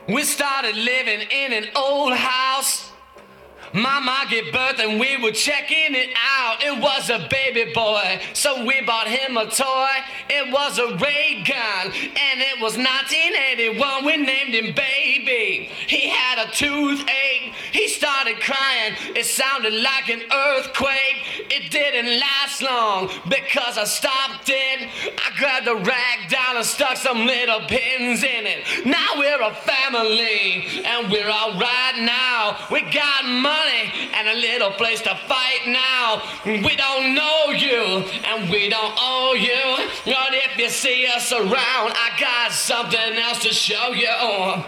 We started living in an old house. Mama gave birth and we were checking it out. It was a baby boy, so we bought him a toy. It was a ray gun, and it was 1981. We named him Baby. He had a toothache. He started crying. It sounded like an earthquake. It didn't last long because I stopped it. I grabbed a rag down and stuck some little pins in it. Now we're a family, and we're all right now. We got money and a little place to fight now. We don't know you and we don't owe you, but if you see us around, I got something else to show you.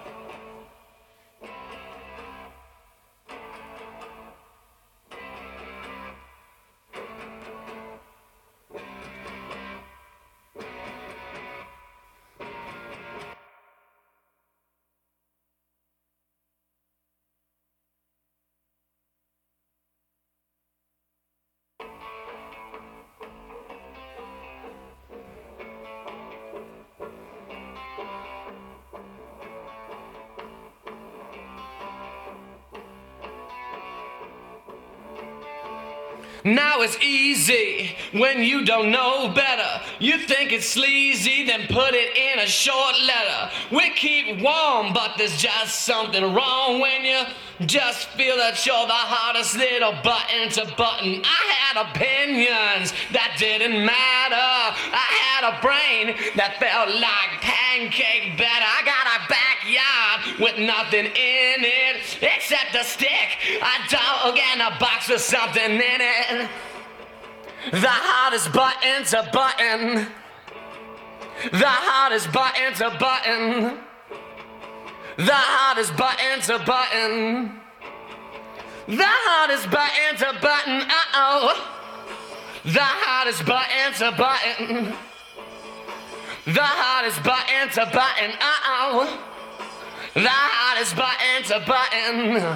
Now it's easy when you don't know better. You think it's sleazy, then put it in a short letter. We keep warm, but there's just something wrong when you just feel that you're the hardest little button to button. I had opinions that didn't matter. I had a brain that felt like pancake batter. I got a backyard with nothing in it except a stick, a dog, and a box with something in it. The hardest button to button. The hardest button to button. The hardest button to button. The hardest button to button. Uh-oh. The hardest button to button. The hardest button to button. Uh-oh. The hardest button to button.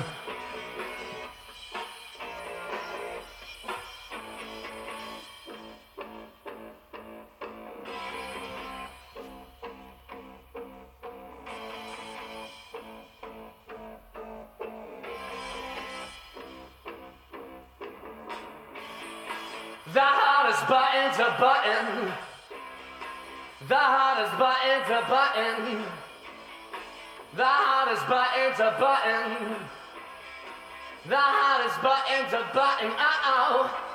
The hardest button to button. The hardest button to button. The hardest button to button. The hardest button to button. Uh-oh.